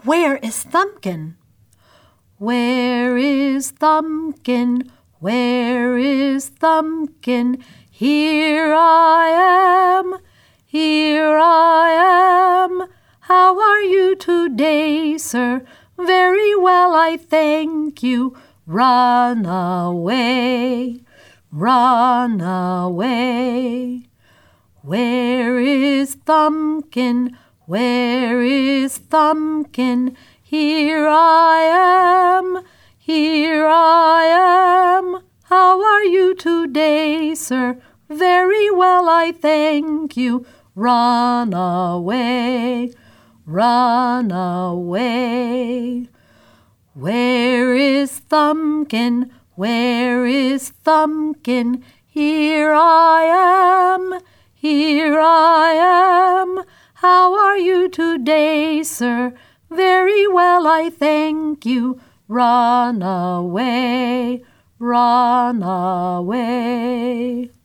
Where is Thumbkin? Where is Thumbkin? Where is Thumbkin? Here I am, here I am. How are you today, sir? Very well, I thank you. Run away, run away. Where is Thumbkin? Where is Thumbkin? Here I am, here I am. How are you today, sir? Very well, I thank you. Run away, run away. Where is Thumbkin? Where is Thumbkin? Here I am, here I am. How are you today, sir? Very well, I thank you. Run away, run away.